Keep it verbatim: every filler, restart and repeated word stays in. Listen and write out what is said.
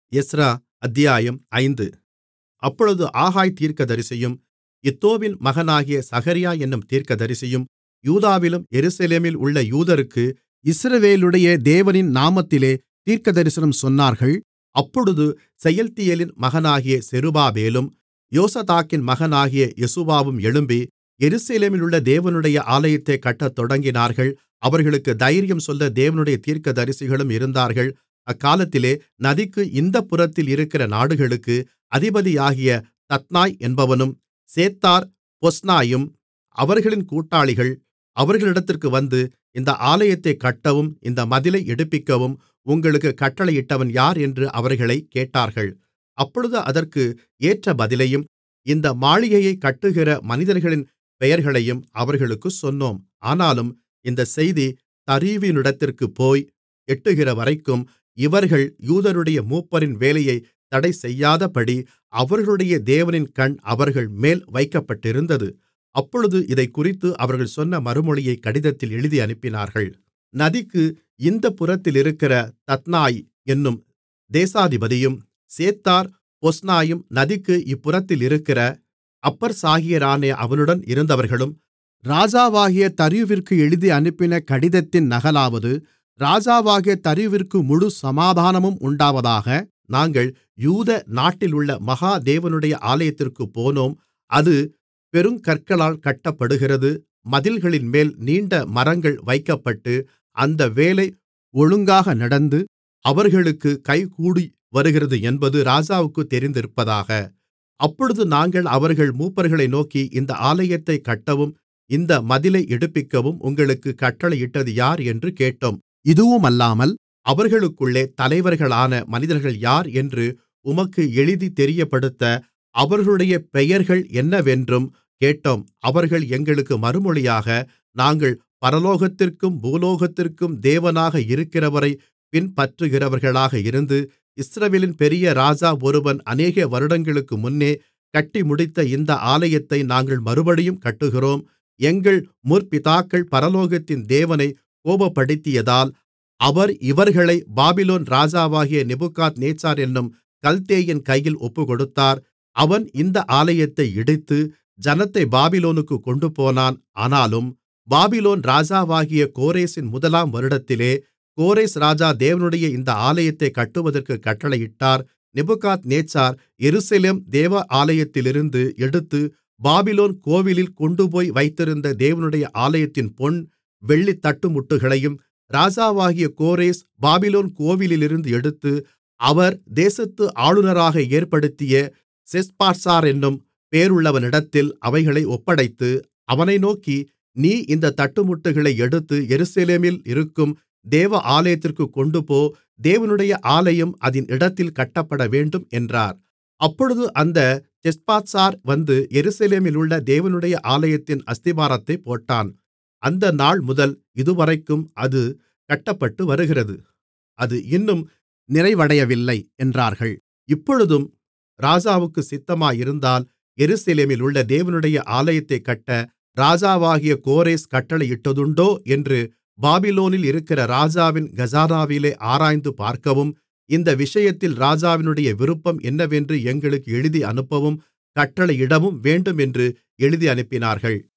Ezra அத்தியாயம் ஐந்து. அப்பொழுது ஆகாய் தீர்க்கதரிசியும் இத்தோவின் மகனாகிய சகரியா என்னும் தீர்க்கதரிசியும் யூதாவிலும் எருசலேமிலும் உள்ள யூதருக்கு இஸ்ரவேலுடைய தேவனின் நாமத்திலே தீர்க்கதரிசனம் சொன்னார்கள். அப்பொழுது செயல்தியேலின் மகனாகிய செருபாபேலும் யோசதாக்கின் மகனாகிய யெசுவாவும் எழும்பி எருசலேமிலுள்ள தேவனுடைய ஆலயத்தைக் கட்டத் தொடங்கினார்கள். அவர்களுக்குத் தைரியம் சொல்ல தேவனுடைய தீர்க்கதரிசிகளும் இருந்தார்கள். அக்காலத்திலே நதிக்கு இந்தப்புறத்தில் இருக்கிற நாடுகளுக்கு அதிபதியாகிய தத்னாய் என்பவனும் சேத்தார் பொஸ்னாயும் அவர்களின் கூட்டாளிகள் அவர்களிடத்திற்கு வந்து, இந்த ஆலயத்தைக் கட்டவும் இந்த மதிலை எடுப்பிக்கவும் உங்களுக்குக் கட்டளையிட்டவன் யார் என்று அவர்களைக் கேட்டார்கள். அப்பொழுது அதற்கு ஏற்ற பதிலையும் இந்த மாளிகையைக் கட்டுகிற மனிதர்களின் பெயர்களையும் அவர்களுக்குச் சொன்னோம். ஆனாலும் இந்தச் செய்தி தரியுவினிடத்திற்குப் போய் எட்டுகிறவரைக்கும் இவர்கள் யூதருடைய மூப்பரின் வேலையைத் தடைசெய்யாதபடி அவர்களுடைய தேவனின் கண் அவர்கள்மேல் வைக்கப்பட்டிருந்தது. அப்பொழுது இதைக்குறித்து அவர்கள் சொன்ன மறுமொழியைக் கடிதத்தில் எழுதி அனுப்பினார்கள். நதிக்கு இந்தப்புறத்திலிருக்கிற தத்னாய் என்னும் தேசாதிபதியும் சேத்தார் பொஸ்னாயும் நதிக்கு இப்புறத்திலிருக்கிற அப்பர்சாகியரான அவனுடன் இருந்தவர்களும் ராஜாவாகிய தரியுவிற்கு எழுதி அனுப்பின கடிதத்தின் நகலாவது, ராஜாவாகிய தரியுவிற்கு முழு சமாதானமும் உண்டாவதாக. நாங்கள் யூத நாட்டிலுள்ள மகா தேவனுடைய ஆலயத்திற்குப் போனோம். அது பெருங்கற்களால் கட்டப்படுகிறது. மதில்களின்மேல் நீண்ட மரங்கள் வைக்கப்பட்டு அந்த வேலை ஒழுங்காக நடந்து அவர்களுக்குக் கைகூடி வருகிறது என்பது ராஜாவுக்குத் தெரிந்திருப்பதாக. அப்பொழுது நாங்கள் அவர்கள் மூப்பர்களை நோக்கி, இந்த ஆலயத்தைக் கட்டவும் இந்த மதிலை எடுப்பிக்கவும் உங்களுக்குக் கட்டளையிட்டது யார் என்று கேட்டோம். இதுவுமல்லாமல் அவர்களுக்குள்ளே தலைவர்களான மனிதர்கள் யார் என்று உமக்கு எழுதித் தெரியப்படுத்த அவர்களுடைய பெயர்கள் என்னவென்றும் கேட்டோம். அவர்கள் எங்களுக்கு மறுமொழியாக, நாங்கள் பரலோகத்திற்கும் பூலோகத்திற்கும் தேவனாக இருக்கிறவரைப் பின்பற்றுகிறவர்களாக இருந்து இஸ்ரவேலின் பெரிய ராஜா ஒருவன் அநேக வருடங்களுக்கு முன்னே கட்டிமுடித்த இந்த ஆலயத்தை நாங்கள் மறுபடியும் கட்டுகிறோம். எங்கள் முற்பிதாக்கள் பரலோகத்தின் தேவனைக் கோபப்படுத்தியதால் அவர் இவர்களை பாபிலோன் ராஜாவாகிய நேபுகாத்நேச்சார் என்னும் கல்தேயன் கையில் ஒப்புக்கொடுத்தார். அவன் இந்த ஆலயத்தை இடித்து ஜனத்தை பாபிலோனுக்குக் கொண்டுபோனான். ஆனாலும் பாபிலோன் ராஜாவாகிய கோரேசின் முதலாம் வருடத்திலே கோரேஸ் ராஜா தேவனுடைய இந்த ஆலயத்தைக் கட்டுவதற்குக் கட்டளையிட்டார். நேபுகாத்நேச்சார் எருசலேம் தேவ ஆலயத்திலிருந்து எடுத்து பாபிலோன் கோவிலில் கொண்டுபோய் வைத்திருந்த தேவனுடைய ஆலயத்தின் பொன் வெள்ளித் தட்டுமுட்டுகளையும் ராஜாவாகிய கோரேஸ் பாபிலோன் கோவிலிலிருந்து எடுத்து அவர் தேசத்து ஆளுநராக ஏற்படுத்திய செஸ்பாத்சார் என்னும் பேருள்ளவனிடத்தில் அவைகளை ஒப்படைத்து அவனை நோக்கி, நீ இந்தத் தட்டுமுட்டுகளை எடுத்து எருசலேமில் இருக்கும் தேவ ஆலயத்திற்குக் கொண்டுபோ, தேவனுடைய ஆலயம் அதின் இடத்தில் கட்டப்படவேண்டும் என்றார். அப்பொழுது அந்த செஸ்பாத்சார் வந்து எருசலேமிலுள்ள தேவனுடைய ஆலயத்தின் அஸ்திபாரத்தைப் போட்டான். அந்த நாள் முதல் இதுவரைக்கும் அது கட்டப்பட்டு வருகிறது. அது இன்னும் நிறைவடையவில்லை என்றார்கள். இப்பொழுதும் ராஜாவுக்கு சித்தமாயிருந்தால் எருசலேமிலுள்ள தேவனுடைய ஆலயத்தைக் கட்ட ராஜாவாகிய கோரேஸ் கட்டளையிட்டதுண்டோ என்று பாபிலோனில் இருக்கிற ராஜாவின் கஜானாவிலே ஆராய்ந்து பார்க்கவும், இந்த விஷயத்தில் ராஜாவினுடைய விருப்பம் என்னவென்று எங்களுக்கு எழுதி அனுப்பவும் கட்டளையிடவும் வேண்டும் என்று எழுதி அனுப்பினார்கள்.